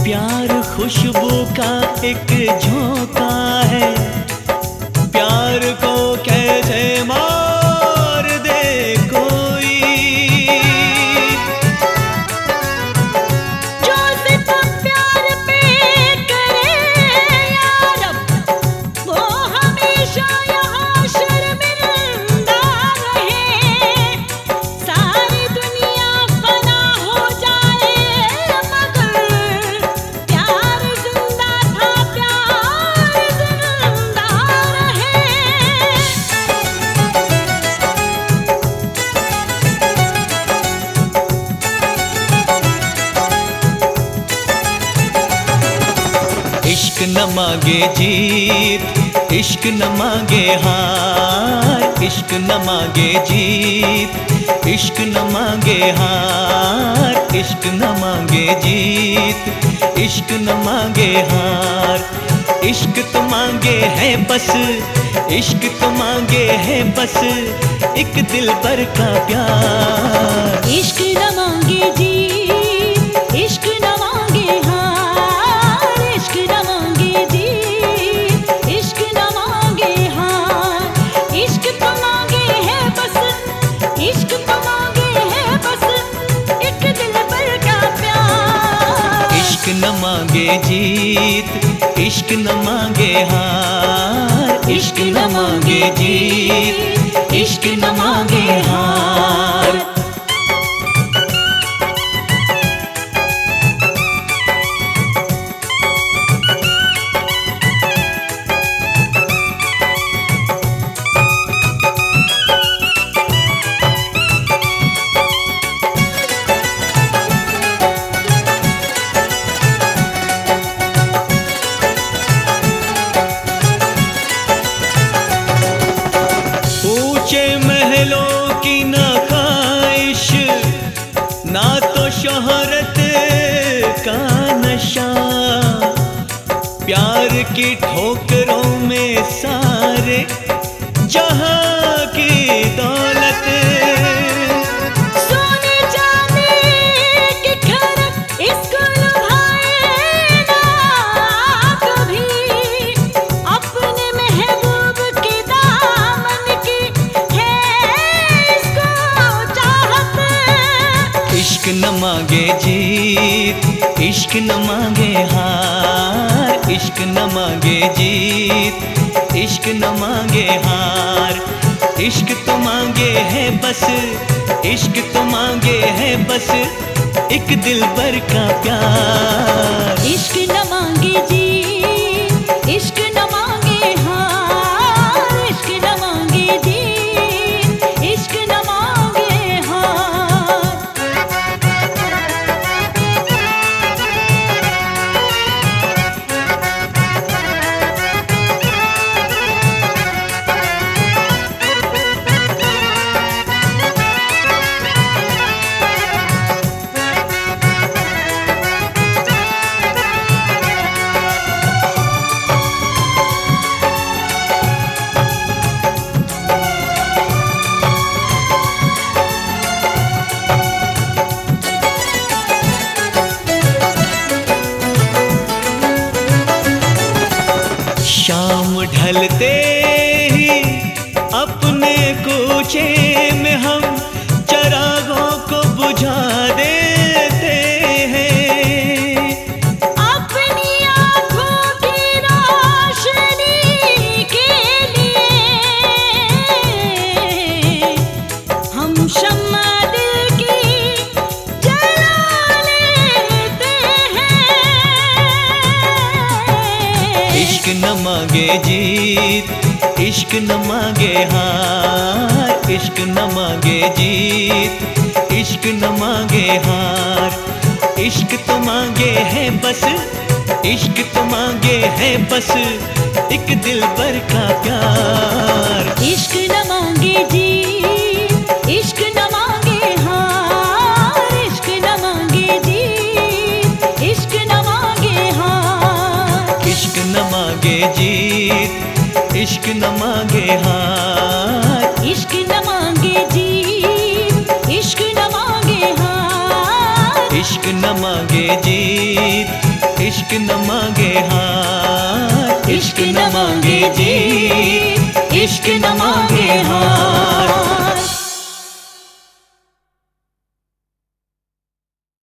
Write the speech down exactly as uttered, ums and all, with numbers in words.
प्यार खुशबू का एक झोंका है, प्यार को कैसे मार दे कोई। जो सितम प्यार पे करे यार, वो हमेशा यहाँ शर्मिंदा रहे। सारी दुनिया फना हो जाए मगर प्यार जिंदा था, प्यार जिंदा रहे। इश्क न मांगे जीत, इश्क न मांगे हार, इश्क न मांगे जीत, इश्क न मांगे हार, इश्क न मांगे जीत, इश्क न मांगे हार। इश्क तो मांगे है बस, इश्क तो मांगे है बस एक दिल भर का प्यार। इश्क न मांगे जीत, इश्क न मांगे हार, इश्क न मांगे जीत, इश्क न मांगे हार। इश्क तो मांगे है बस, इश्क तो मांगे है बस एक दिल भर का प्यार। इश्क न मांगे जीत, इश्क न मांगे हार, इश्क न मांगे जीत, इश्क न मांगे हार। ऊंचे महलों की ना ख्वाहिश, ना तो शोहरत का नशा, प्यार की ठोकरों में सारे जहां की दौलत। सोने चांदी के खरक इसको लुभाए ना कभी, अपने महबूब के दामन की है इसको चाहत। इश्क न मांगे जीत, इश्क न मांगे हार, इश्क न मांगे जीत, इश्क न मांगे हार। इश्क तो मांगे है बस, इश्क तो मांगे है बस एक दिल भर का प्यार। इश्क न मांगे जीत, इश्क न मांगे हार, इश्क न मांगे जीत, इश्क न मांगे हार। शाम ढलते ही अपने कूचे में हम चरागों को बुझा देते हैं। अपनी आँखों की रोशनी के लिए हम शम्मा दिल की जला लेते हैं। इश्क न मांगे जीत, इश्क न मांगे हार, इश्क न मांगे जीत, इश्क न मांगे हार। इश्क तो मांगे है बस, इश्क तो मांगे है बस एक दिल भर का प्यार। इश्क न मांगे जीत, इश्क न मांगे हार, इश्क न मांगे जीत, इश्क न मांगे हार। इश्क न मांगे जीत, इश्क न मांगे हार, इश्क न मांगे जीत, इश्क न मांगे हार। इश्क न मांगे जीत, इश्क न मांगे हार, इश्क न मांगे जीत, इश्क न मांगे हार।